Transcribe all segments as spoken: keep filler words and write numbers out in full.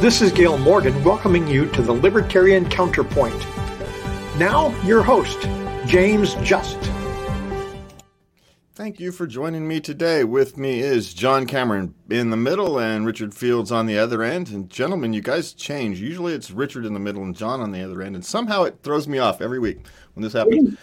This is Gail Morgan welcoming you to the Libertarian Counterpoint. Now, your host, James Just. Thank you for joining me today. With me is John Cameron in the middle and Richard Fields on the other end. And gentlemen, you guys change. Usually it's Richard in the middle and John on the other end. And somehow it throws me off every week when this happens.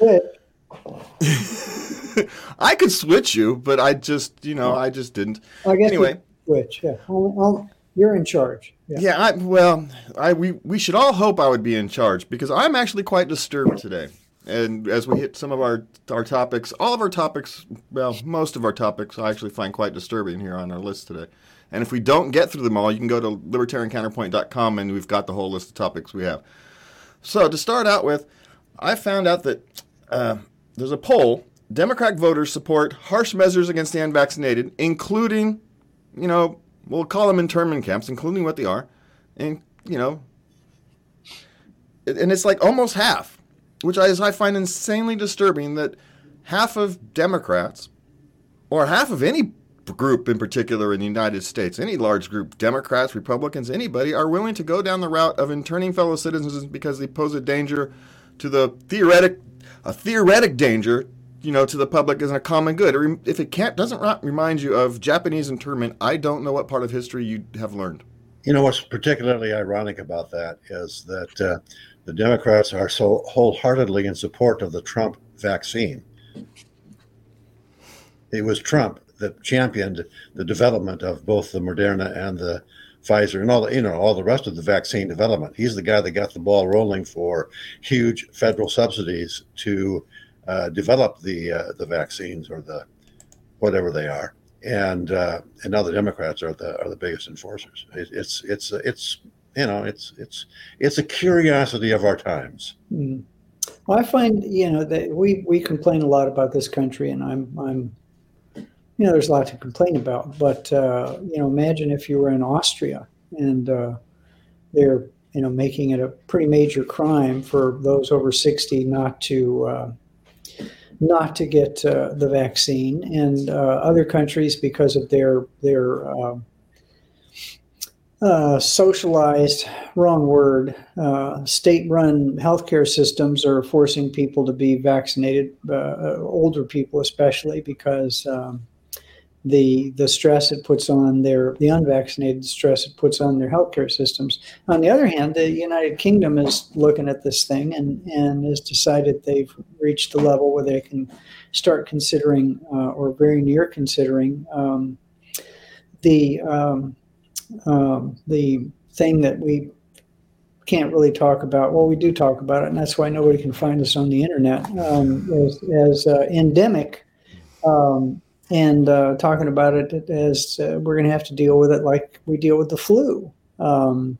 I could switch you, but I just, you know, I just didn't. I guess anyway, switch. Yeah, I'll, I'll, you're in charge. Yeah. yeah I, well, I we we should all hope I would be in charge because I'm actually quite disturbed today. And as we hit some of our our topics, all of our topics, well, most of our topics, I actually find quite disturbing here on our list today. And if we don't get through them all, you can go to libertarian counterpoint dot com and we've got the whole list of topics we have. So to start out with, I found out that uh, there's a poll. Democratic voters support harsh measures against the unvaccinated, including, you know, we'll call them internment camps, including what they are. And, you know, and it's like almost half. Which I, I find insanely disturbing that half of Democrats, or half of any group in particular in the United States, any large group, Democrats, Republicans, anybody, are willing to go down the route of interning fellow citizens because they pose a danger to the theoretic, a theoretic danger, you know, to the public as a common good. If it can't doesn't remind you of Japanese internment, I don't know what part of history you have learned. You know, what's particularly ironic about that is that uh, the Democrats are so wholeheartedly in support of the Trump vaccine. It was Trump that championed the development of both the Moderna and the Pfizer and all the, you know, all the rest of the vaccine development. He's the guy that got the ball rolling for huge federal subsidies to uh, develop the uh, the vaccines or the whatever they are. And uh, and now the Democrats are the are the biggest enforcers. It, it's it's it's you know it's it's it's a curiosity of our times. Mm. Well, I find you know that we, we complain a lot about this country, and I'm I'm you know there's a lot to complain about. But uh, you know, imagine if you were in Austria and uh, they're you know making it a pretty major crime for those over sixty not to. Uh, not to get uh, the vaccine, and uh, other countries, because of their their uh, uh, socialized, wrong word, uh, state-run healthcare systems are forcing people to be vaccinated, uh, older people especially, because um, the the stress it puts on their, the unvaccinated stress it puts on their healthcare systems. On the other hand, the United Kingdom is looking at this thing and, and has decided they've reached the level where they can start considering, uh, or very near considering, um, the um, um, the thing that we can't really talk about. Well, we do talk about it, and that's why nobody can find us on the internet, um, as, as uh, endemic. Um, and uh, talking about it as uh, we're going to have to deal with it like we deal with the flu. Um,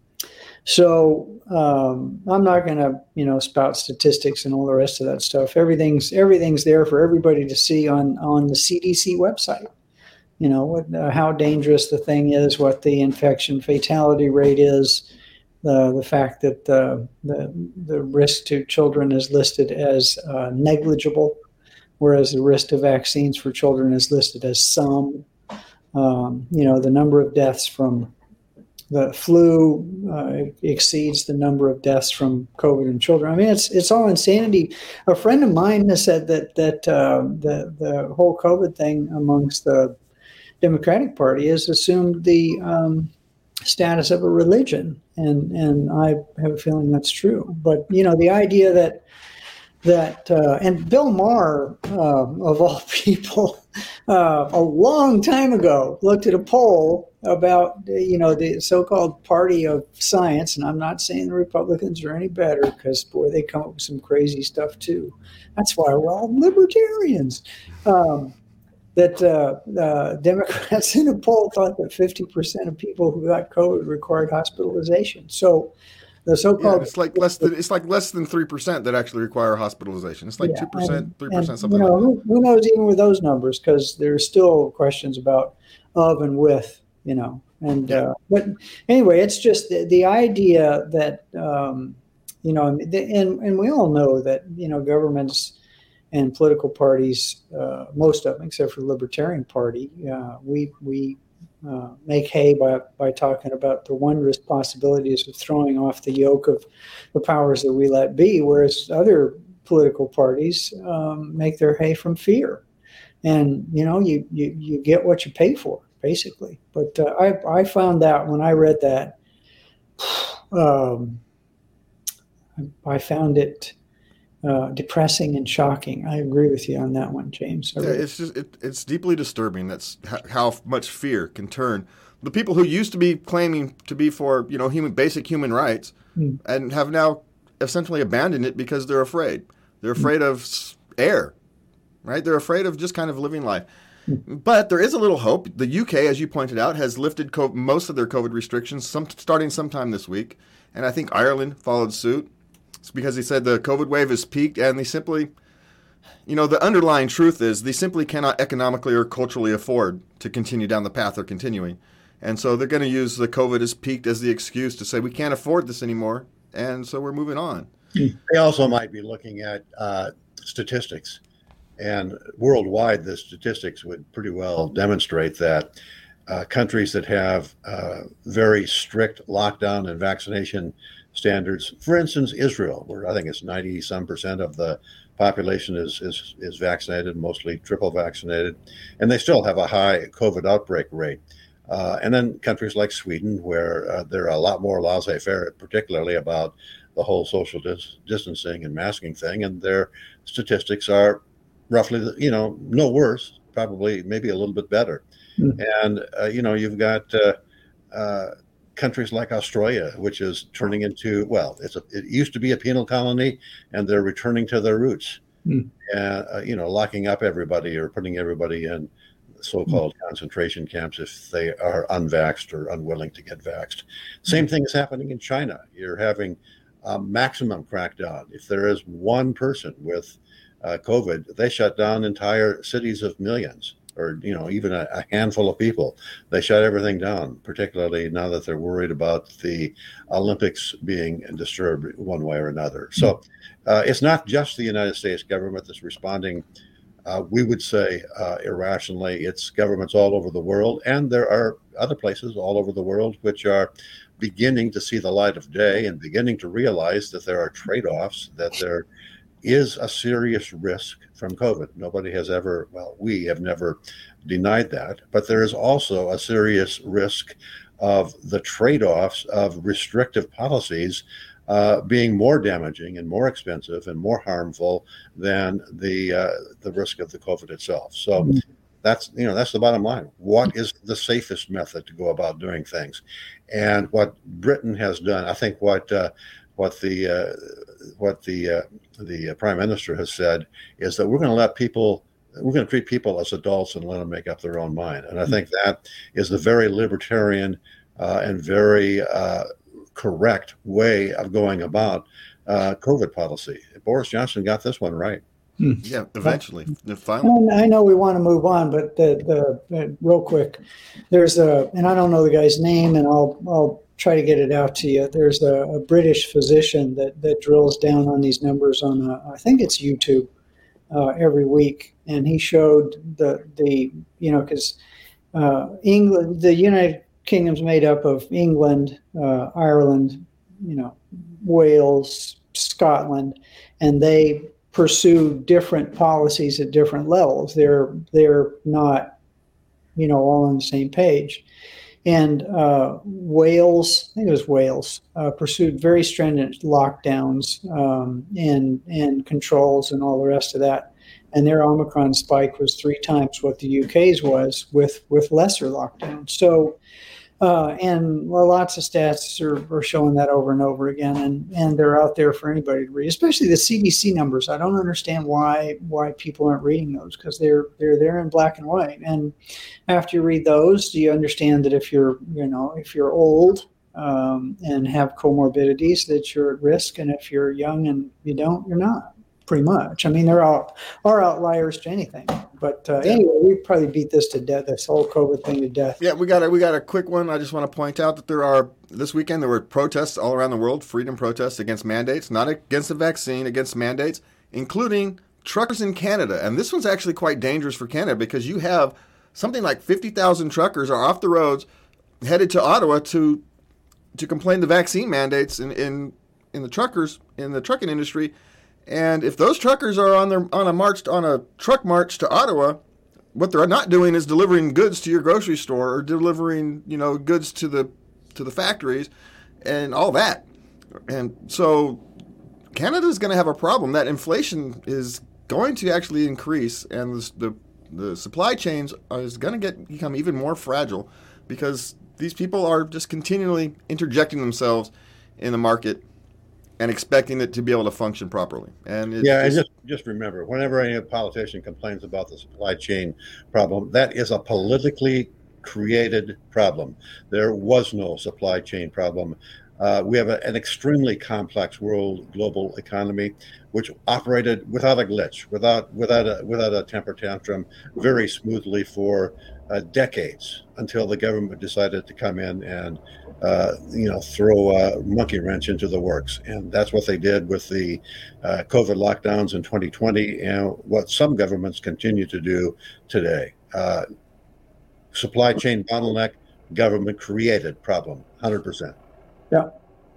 so um, I'm not going to, you know, spout statistics and all the rest of that stuff. Everything's everything's there for everybody to see on, on the C D C website. You know, what, uh, how dangerous the thing is, what the infection fatality rate is, the the fact that uh, the the risk to children is listed as uh, negligible, whereas the risk to vaccines for children is listed as some. Um, you know, the number of deaths from the flu uh, exceeds the number of deaths from COVID in children. I mean, it's it's all insanity. A friend of mine has said that that uh, the the whole COVID thing amongst the Democratic Party has assumed the um, status of a religion, and and I have a feeling that's true. But you know, the idea that that uh, and Bill Maher, uh, of all people, uh, a long time ago looked at a poll about you know the so-called party of science, and I'm not saying the Republicans are any better, because boy, they come up with some crazy stuff too. That's why we're all libertarians. Um, that uh, uh, Democrats in a poll thought that fifty percent of people who got COVID required hospitalization. So the so-called yeah, it's like less than it's like less than three percent that actually require hospitalization. It's like two yeah, percent, three percent, something you know, like that. Who, who knows even with those numbers, because there's still questions about of and with, you know. And uh, but anyway, it's just the, the idea that um, you know, and and we all know that you know governments and political parties, uh, most of them, except for the Libertarian Party, uh, we we uh, make hay by, by talking about the wondrous possibilities of throwing off the yoke of the powers that we let be, whereas other political parties um, make their hay from fear. And, you know, you, you, you get what you pay for, basically. But uh, I, I found that when I read that, um, I found it uh, depressing and shocking. I agree with you on that one, James. Yeah, it's just it, it's deeply disturbing. That's how much fear can turn the people who used to be claiming to be for, you know, human basic human rights mm. and have now essentially abandoned it because they're afraid. They're afraid mm. of air, right? They're afraid of just kind of living life. Mm. But there is a little hope. The U K, as you pointed out, has lifted COVID, most of their COVID restrictions some, starting sometime this week. And I think Ireland followed suit. It's because they said the COVID wave has peaked, and they simply, you know, the underlying truth is they simply cannot economically or culturally afford to continue down the path they're continuing. And so they're going to use the COVID has peaked as the excuse to say we can't afford this anymore, and so we're moving on. They also might be looking at uh, statistics, and worldwide the statistics would pretty well demonstrate that uh, countries that have uh, very strict lockdown and vaccination standards, for instance, Israel, where I think it's ninety some percent of the population is, is, is vaccinated, mostly triple vaccinated, and they still have a high COVID outbreak rate. Uh, and then countries like Sweden, where uh, they're a lot more laissez-faire, particularly about the whole social dis- distancing and masking thing, and their statistics are roughly, you know, no worse, probably maybe a little bit better. Mm. And, uh, you know, you've got uh, uh, countries like Australia, which is turning into, well, it's a, it used to be a penal colony, and they're returning to their roots, mm. and, uh, you know, locking up everybody or putting everybody in so-called mm. concentration camps if they are unvaxxed or unwilling to get vaxxed. Same mm. thing is happening in China. You're having a maximum crackdown. If there is one person with uh, COVID, they shut down entire cities of millions, or, you know, even a, a handful of people. They shut everything down, particularly now that they're worried about the Olympics being disturbed one way or another. So uh, it's not just the United States government that's responding, uh, we would say, uh, irrationally. It's governments all over the world, and there are other places all over the world which are beginning to see the light of day and beginning to realize that there are trade-offs, that there is a serious risk from COVID. Nobody has ever, well, we have never denied that, but there is also a serious risk of the trade-offs of restrictive policies uh, being more damaging and more expensive and more harmful than the uh, the risk of the COVID itself. So mm-hmm. that's, you know, that's the bottom line. What is the safest method to go about doing things? And what Britain has done, I think what uh, what the uh, what the uh, the Prime Minister has said is that we're going to let people, we're going to treat people as adults and let them make up their own mind. And I think that is the very libertarian uh, and very uh, correct way of going about uh, COVID policy. Boris Johnson got this one right. Hmm. Yeah, eventually. Finally. I know we want to move on, but the, the, uh, real quick, there's a, and I don't know the guy's name, and I'll I'll try to get it out to you. There's a, a British physician that, that drills down on these numbers on, a, I think it's YouTube, uh, every week, and he showed the the you know because uh, England, the United Kingdom's made up of England, uh, Ireland, you know, Wales, Scotland, and they pursue different policies at different levels. They're they're not, you know, all on the same page. And uh, Wales, I think it was Wales, uh, pursued very stringent lockdowns um, and and controls and all the rest of that. And their Omicron spike was three times what the U K's was, with with lesser lockdowns. So. Uh, and well, lots of stats are, are showing that over and over again, and, and they're out there for anybody to read, especially the C D C numbers. I don't understand why why people aren't reading those, because they're they're there in black and white. And after you read those, do you understand that if you're you know if you're old um, and have comorbidities, that you're at risk, and if you're young and you don't, you're not. Pretty much. I mean, there are are outliers to anything. But uh, yeah. Anyway, we probably beat this to death, this whole COVID thing to death. Yeah, we got a, we got a quick one. I just want to point out that there are, this weekend, there were protests all around the world, freedom protests against mandates, not against the vaccine, against mandates, including truckers in Canada. And this one's actually quite dangerous for Canada, because you have something like fifty thousand truckers are off the roads headed to Ottawa to to complain the vaccine mandates in, in in the truckers in the trucking industry. And if those truckers are on their on a march on a truck march to Ottawa, what they're not doing is delivering goods to your grocery store or delivering, you know, goods to the to the factories and all that. And so Canada's going to have a problem. That inflation is going to actually increase, and the the, the supply chains is going to get become even more fragile because these people are just continually interjecting themselves in the market and expecting it to be able to function properly. And it's, yeah, and just just remember, whenever any politician complains about the supply chain problem, that is a politically created problem. There was no supply chain problem. Uh, we have a, an extremely complex world global economy, which operated without a glitch, without without a without a temper tantrum, very smoothly for uh, decades until the government decided to come in and uh, you know throw a monkey wrench into the works, and that's what they did with the uh, COVID lockdowns in twenty twenty, and what some governments continue to do today. Uh, supply chain bottleneck, government created problem, one hundred percent. Yeah.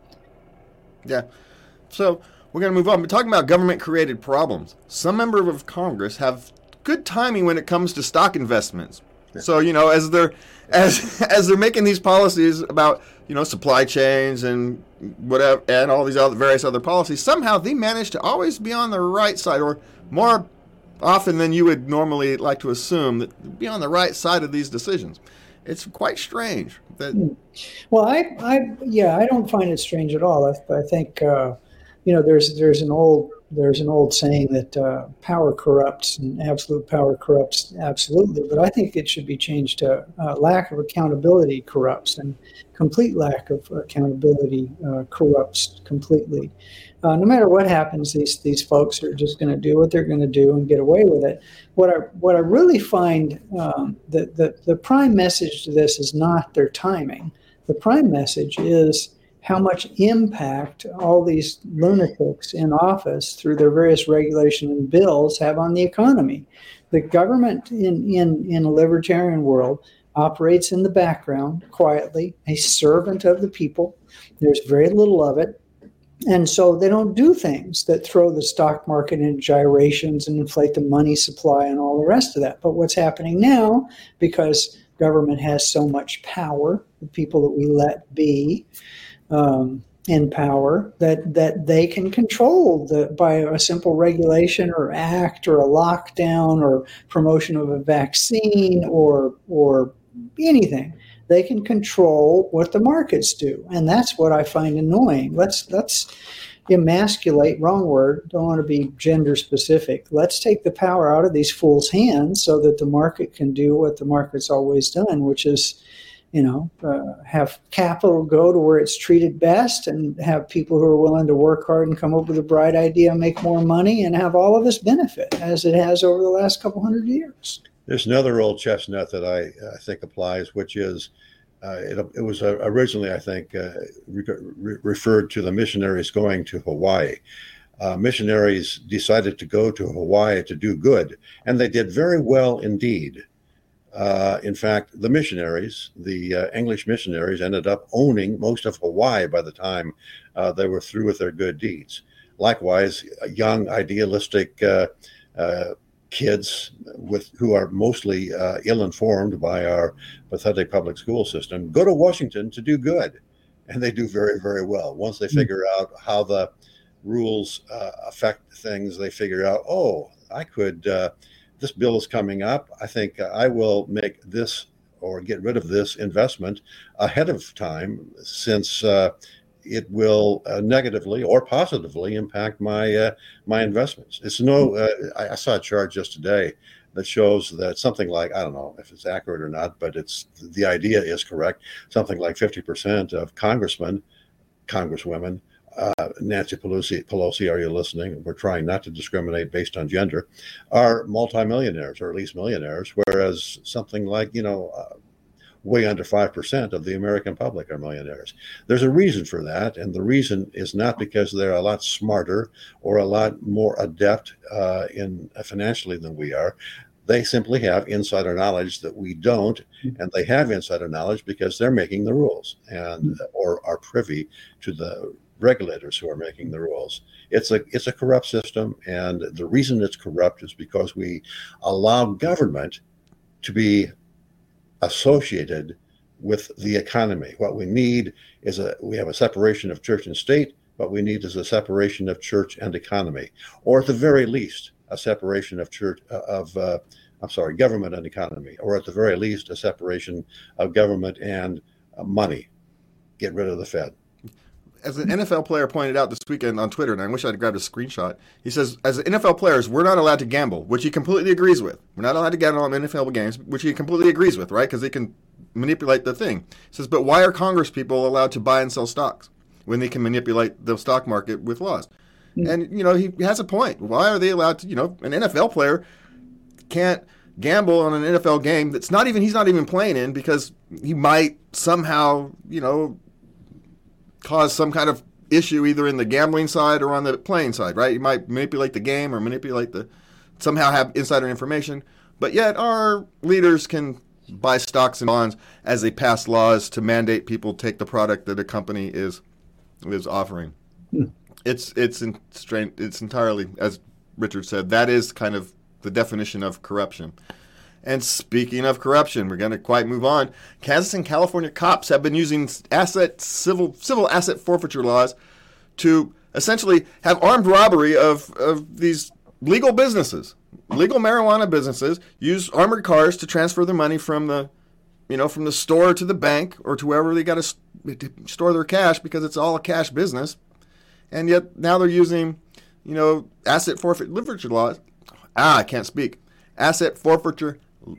Yeah. So we're going to move on. We're talking about government-created problems. Some members of Congress have good timing when it comes to stock investments. Yeah. So, you know, as they're as as they're making these policies about, you know, supply chains and whatever, and all these other various other policies, somehow they manage to always be on the right side, or more often than you would normally like to assume, that be on the right side of these decisions. It's quite strange. That well, I, I, yeah, I don't find it strange at all. I, I think, uh, you know, there's there's an old there's an old saying that uh, power corrupts, and absolute power corrupts absolutely. But I think it should be changed to uh, lack of accountability corrupts, and complete lack of accountability uh, corrupts completely. Uh, no matter what happens, these these folks are just going to do what they're going to do and get away with it. What I what I really find um, the, the the prime message to this is not their timing. The prime message is how much impact all these lunatics in office through their various regulation and bills have on the economy. The government in in in a libertarian world operates in the background quietly, a servant of the people. There's very little of it. And so they don't do things that throw the stock market in gyrations and inflate the money supply and all the rest of that. But what's happening now, because government has so much power, the people that we let be um, in power, that, that they can control the, by a simple regulation or act or a lockdown or promotion of a vaccine or or anything. They can control what the markets do, and that's what I find annoying. Let's let's emasculate, wrong word, don't want to be gender specific. Let's take the power out of these fools' hands so that the market can do what the market's always done, which is, you know, uh, have capital go to where it's treated best, and have people who are willing to work hard and come up with a bright idea, make more money, and have all of us benefit as it has over the last couple hundred years. There's another old chestnut that I, I think applies, which is uh, it, it was uh, originally, I think, uh, re- re- referred to the missionaries going to Hawaii. Uh, missionaries decided to go to Hawaii to do good, and they did very well indeed. Uh, in fact, the missionaries, the uh, English missionaries, ended up owning most of Hawaii by the time uh, they were through with their good deeds. Likewise, young, idealistic uh, uh, kids with who are mostly uh, ill-informed by our pathetic public school system go to Washington to do good, and they do very, very well. Once they figure out how the rules uh, affect things, they figure out, oh, I could, uh, this bill is coming up. I think I will make this or get rid of this investment ahead of time, since uh, it will uh, negatively or positively impact my uh, my investments. It's no. Uh, I, I saw a chart just today that shows that something like, I don't know if it's accurate or not, but it's the idea is correct. Something like fifty percent of congressmen, congresswomen, uh, Nancy Pelosi, Pelosi, are you listening? We're trying not to discriminate based on gender, are multimillionaires, or at least millionaires, whereas something like, you know, uh, way under five percent of the American public are millionaires. There's a reason for that, and the reason is not because they're a lot smarter or a lot more adept uh, in uh, financially than we are. They simply have insider knowledge that we don't, and they have insider knowledge because they're making the rules and or are privy to the regulators who are making the rules. It's a it's a corrupt system, and the reason it's corrupt is because we allow government to be associated with the economy. What we need is a we have a separation of church and state. What we need is a separation of church and economy, or at the very least, a separation of church of uh, I'm sorry, government and economy, or at the very least, a separation of government and uh, money. Get rid of the Fed. As an N F L player pointed out this weekend on Twitter, and I wish I'd grabbed a screenshot, he says, as N F L players, we're not allowed to gamble, which he completely agrees with. We're not allowed to gamble on N F L games, which he completely agrees with, right? Because they can manipulate the thing. He says, but why are Congress people allowed to buy and sell stocks when they can manipulate the stock market with laws? Mm-hmm. And, you know, he has a point. Why are they allowed to, you know, an N F L player can't gamble on an N F L game that's not even, he's not even playing in because he might somehow, you know, cause some kind of issue either in the gambling side or on the playing side, right? You might manipulate the game or manipulate the, somehow have insider information, but yet our leaders can buy stocks and bonds as they pass laws to mandate people take the product that a company is is offering. Hmm. It's it's in, it's entirely, as Richard said, that is kind of the definition of corruption. And speaking of corruption, we're going to quite move on. Kansas and California cops have been using asset civil civil asset forfeiture laws to essentially have armed robbery of, of these legal businesses. Legal marijuana businesses use armored cars to transfer their money from the, you know, from the store to the bank or to wherever they got to store their cash because it's all a cash business. And yet now they're using, you know, asset forfeiture laws. Ah, I can't speak. Asset forfeiture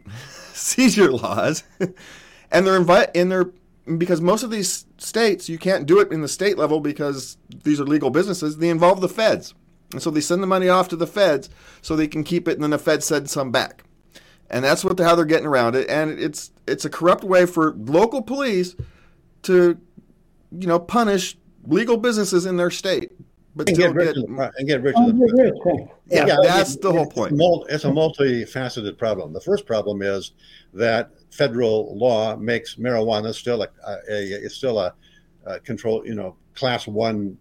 seizure laws, and they're invite in their because most of these states you can't do it in the state level because these are legal businesses. They involve the feds, and so they send the money off to the feds so they can keep it, and then the feds send some back, and that's what the, how they're getting around it. And it's it's a corrupt way for local police to, you know, punish legal businesses in their state. But and get, get, and get rich. Oh, rich. Yeah, yeah, that's the whole point. It's a multifaceted problem. The first problem is that federal law makes marijuana still a, a it's still a, a control, you know, class one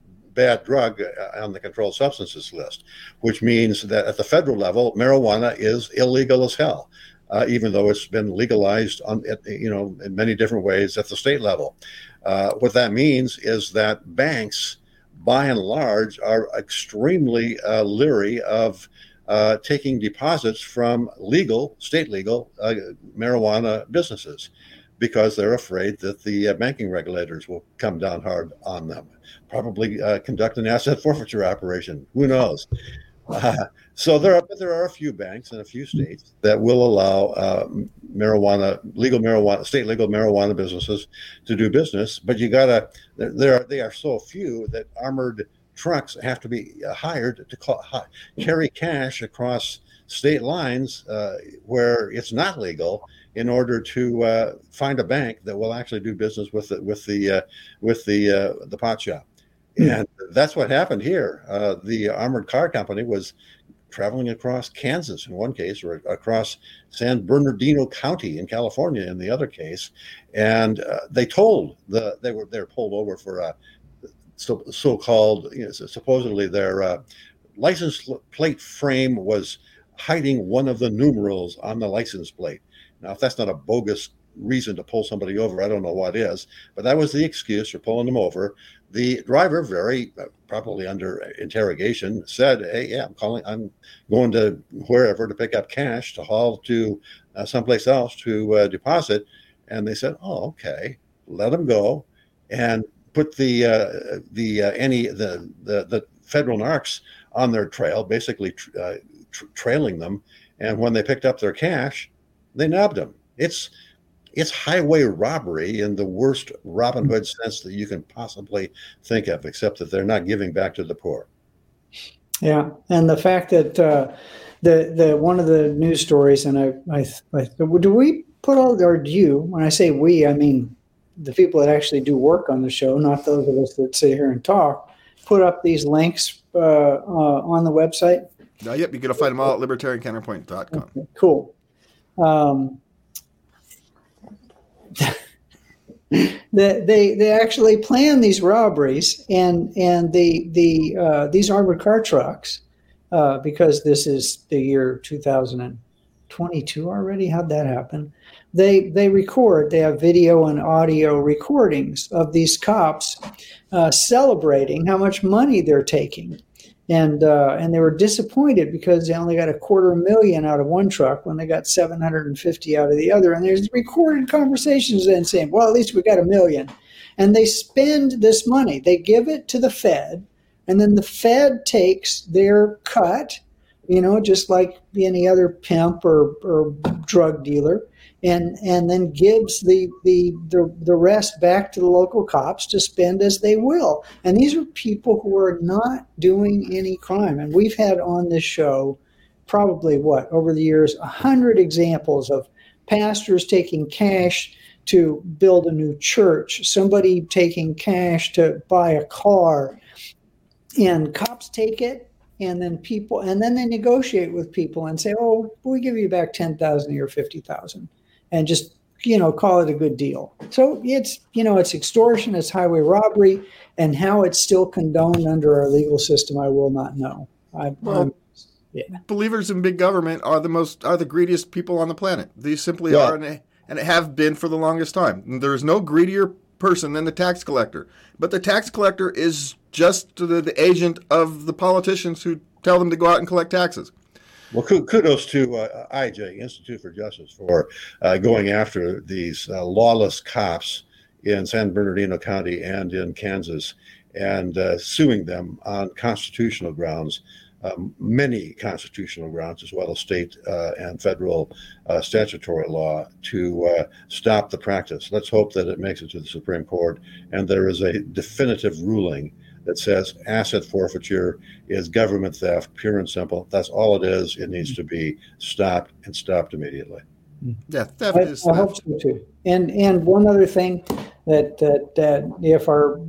bad drug on the controlled substances list, which means that at the federal level, marijuana is illegal as hell, uh, even though it's been legalized on, you know, in many different ways at the state level. Uh, what that means is that banks, by and large, are extremely uh, leery of uh, taking deposits from legal, state legal uh, marijuana businesses because they're afraid that the uh, banking regulators will come down hard on them, probably uh, conduct an asset forfeiture operation. Who knows? Uh, so there are, but there are a few banks in a few states that will allow uh, marijuana, legal marijuana, state legal marijuana businesses to do business. But you gotta, there are they are so few that armored trucks have to be hired to call, carry cash across state lines uh, where it's not legal in order to uh, find a bank that will actually do business with the with the uh, with the uh, the pot shop. And that's what happened here. Uh, the armored car company was traveling across Kansas in one case, or across San Bernardino County in California in the other case, and uh, they told the they were they were pulled over for a so so-called, you know, supposedly their uh, license plate frame was hiding one of the numerals on the license plate. Now, if that's not a bogus reason to pull somebody over, I don't know what is, but that was the excuse for pulling them over. The driver, very uh, probably under interrogation, said, "Hey, yeah, I'm calling. I'm going to wherever to pick up cash to haul to uh, someplace else to uh, deposit." And they said, "Oh, okay, let them go," and put the uh, the uh, any the, the the federal narcs on their trail, basically tra- uh, tra- trailing them. And when they picked up their cash, they nabbed them. It's It's highway robbery in the worst Robin Hood sense that you can possibly think of, except that they're not giving back to the poor. Yeah, and the fact that uh, the the one of the news stories, and I, I, I do we put all, or do you? When I say we, I mean the people that actually do work on the show, not those of us that sit here and talk. Put up these links uh, uh, on the website. Uh, yep, you're going to find them all at libertarian counterpoint dot com. Okay, cool. Um, the, they they actually plan these robberies, and and the the uh, these armored car trucks, uh, because this is the year two thousand twenty-two already. How'd that happen? They they record. They have video and audio recordings of these cops uh, celebrating how much money they're taking. And uh, and they were disappointed because they only got a quarter million out of one truck when they got seven hundred fifty out of the other. And there's recorded conversations then saying, well, at least we got a million. And they spend this money. They give it to the Fed, and then the Fed takes their cut, you know, just like any other pimp or, or drug dealer, and and then gives the, the the the rest back to the local cops to spend as they will. And these are people who are not doing any crime. And we've had on this show probably, what, over the years, a hundred examples of pastors taking cash to build a new church, somebody taking cash to buy a car, and cops take it. And then people, and then they negotiate with people and say, "Oh, we give you back ten thousand a year, fifty thousand, and just, you know, call it a good deal." So it's, you know, it's extortion, it's highway robbery, and how it's still condoned under our legal system, I will not know. I, well, I'm, yeah. Believers in big government are the most are the greediest people on the planet. These simply yeah. are, and, and have been for the longest time. There is no greedier person than the tax collector, but the tax collector is just the, the agent of the politicians who tell them to go out and collect taxes. Well, kudos to uh, I J, Institute for Justice, for uh, going after these uh, lawless cops in San Bernardino County and in Kansas, and uh, suing them on constitutional grounds, um, many constitutional grounds, as well as state uh, and federal uh, statutory law, to uh, stop the practice. Let's hope that it makes it to the Supreme Court, and there is a definitive ruling that says asset forfeiture is government theft, pure and simple. That's all it is. It needs to be stopped, and stopped immediately. Yeah, theft I, is I theft. hope so too. And and one other thing that that, that if our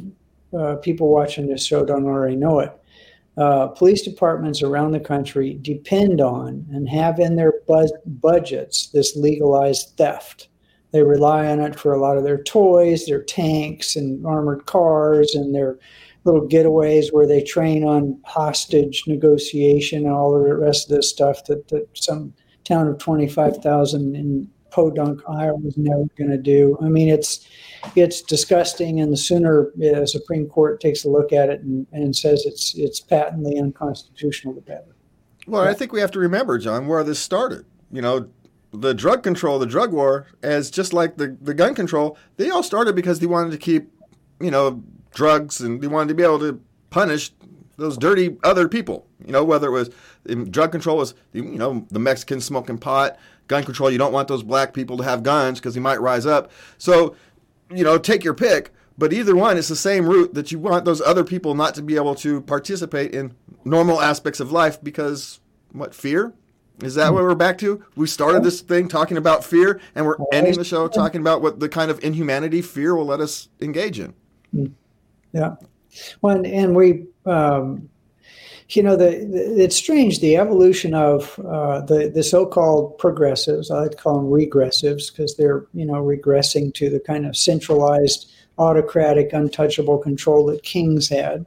uh, people watching this show don't already know it, uh, police departments around the country depend on and have in their buzz, budgets this legalized theft. They rely on it for a lot of their toys, their tanks and armored cars, and their little getaways where they train on hostage negotiation and all of the rest of this stuff that, that some town of twenty-five thousand in Podunk, Iowa is never going to do. I mean, it's it's disgusting, and the sooner the Supreme Court takes a look at it and, and says it's it's patently unconstitutional, the better. Well, I think we have to remember, John, where this started. You know, the drug control, the drug war, as just like the, the gun control, they all started because they wanted to keep, you know, drugs, and they wanted to be able to punish those dirty other people. You know, whether it was drug control was, you know, the Mexicans smoking pot, gun control, you don't want those black people to have guns because they might rise up. So, you know, take your pick. But either one is the same route, that you want those other people not to be able to participate in normal aspects of life because, what, fear? Is that what we're back to? We started this thing talking about fear, and we're ending the show talking about what the kind of inhumanity fear will let us engage in. Yeah. Well, and, and we, um, you know, the, the it's strange, the evolution of uh, the, the so-called progressives. I like to call them regressives because they're, you know, regressing to the kind of centralized, autocratic, untouchable control that kings had.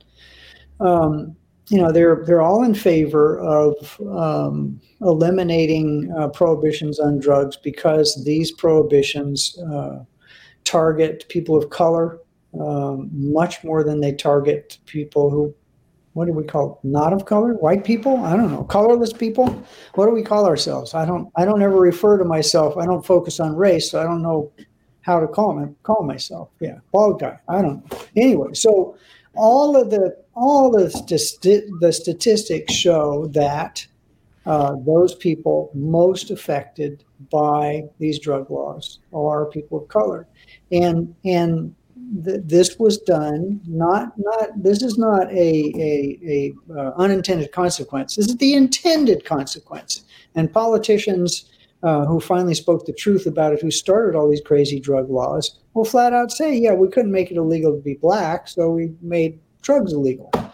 Um, you know, they're they're all in favor of um, eliminating uh, prohibitions on drugs because these prohibitions uh, target people of color um, much more than they target people who, what do we call, not of color, white people? I don't know, colorless people. What do we call ourselves? I don't. I don't ever refer to myself. I don't focus on race, so I don't know how to call me, call myself. Yeah, bald guy. I don't know. Anyway, so all of the all the sti- the statistics show that uh, those people most affected by these drug laws are people of color, and and th- this was done not not this is not a a, a uh, unintended consequence. This is the intended consequence, and politicians Uh, who finally spoke the truth about it, who started all these crazy drug laws, will flat out say, yeah, we couldn't make it illegal to be black, so we made drugs illegal.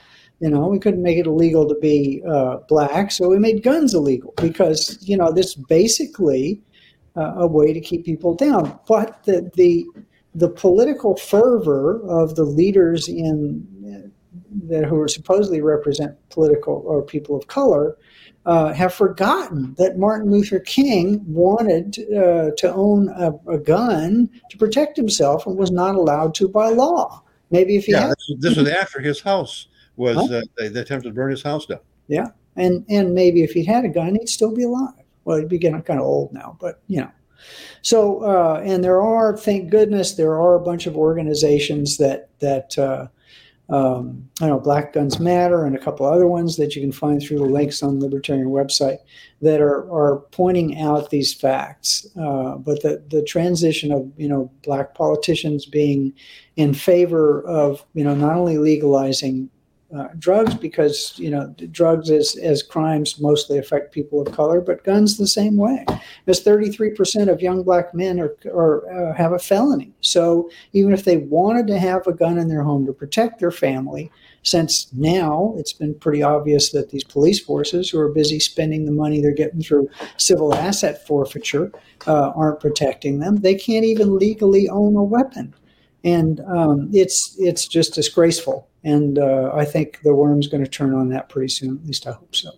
You know, we couldn't make it illegal to be uh, black, so we made guns illegal because, you know, this basically uh, a way to keep people down. But the the the political fervor of the leaders in that who are supposedly represent political or people of color uh, have forgotten that Martin Luther King wanted uh, to own a, a gun to protect himself and was not allowed to by law. Maybe if he yeah, had, this, this was after his house was huh? uh, they, they attempted to burn his house down. Yeah, and and maybe if he'd had a gun, he'd still be alive. Well, he'd be getting kind of old now, but you know. So uh, and there are, thank goodness, there are a bunch of organizations that that. Uh, Um, I know Black Guns Matter and a couple other ones that you can find through the links on the Libertarian website that are, are pointing out these facts. Uh, but the, the transition of, you know, black politicians being in favor of, you know, not only legalizing uh, drugs because, you know, drugs as, as crimes mostly affect people of color, but guns the same way. As thirty-three percent of young black men are, are uh, have a felony. So even if they wanted to have a gun in their home to protect their family, since now it's been pretty obvious that these police forces who are busy spending the money they're getting through civil asset forfeiture uh, aren't protecting them, they can't even legally own a weapon. And um, it's it's just disgraceful. And uh, I think the worm's going to turn on that pretty soon. At least I hope so.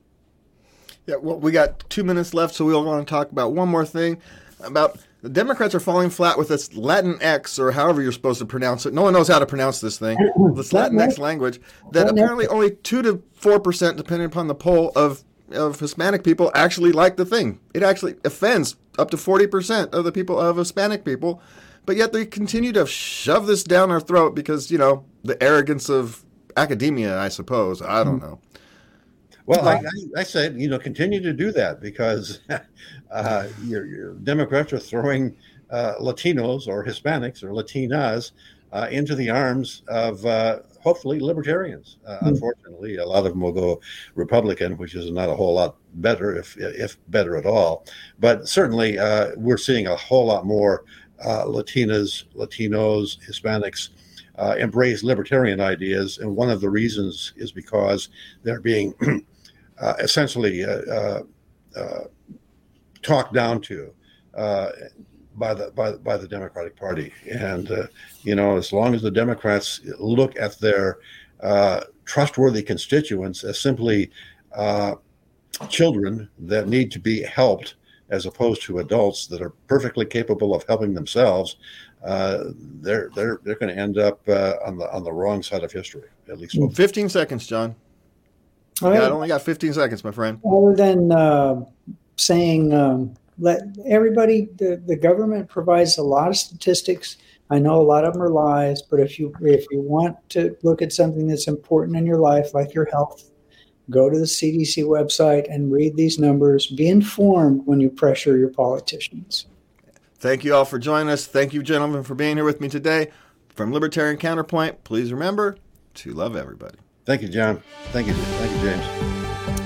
Yeah, well, we got two minutes left, so we all want to talk about one more thing. About the Democrats are falling flat with this Latinx, or however you're supposed to pronounce it. No one knows how to pronounce this thing. This Latinx language that apparently only two to four percent, depending upon the poll, of of Hispanic people actually like the thing. It actually offends up to forty percent of the people of Hispanic people. But yet they continue to shove this down our throat because, you know, the arrogance of academia, I suppose. I don't know. Well, I, I, I said, you know, continue to do that because uh, your, your Democrats are throwing uh, Latinos or Hispanics or Latinas uh, into the arms of uh, hopefully libertarians. Uh, mm-hmm. Unfortunately, a lot of them will go Republican, which is not a whole lot better, if if better at all. But certainly uh, we're seeing a whole lot more Uh, Latinas, Latinos, Hispanics uh, embrace libertarian ideas, and one of the reasons is because they're being uh, essentially uh, uh, uh, talked down to uh, by the by, by the Democratic Party. And uh, you know, as long as the Democrats look at their uh, trustworthy constituents as simply uh, children that need to be helped, as opposed to adults that are perfectly capable of helping themselves, uh, they're they're they're going to end up uh, on the on the wrong side of history. At least well, fifteen seconds, John. All right. I only got fifteen seconds, my friend. Other than uh, saying, um, let everybody, the, the government provides a lot of statistics. I know a lot of them are lies, but if you if you want to look at something that's important in your life, like your health, go to the C D C website and read these numbers. Be informed when you pressure your politicians. Thank you all for joining us. Thank you, gentlemen, for being here with me today. From Libertarian Counterpoint, please remember to love everybody. Thank you, John. Thank you. Thank you, James.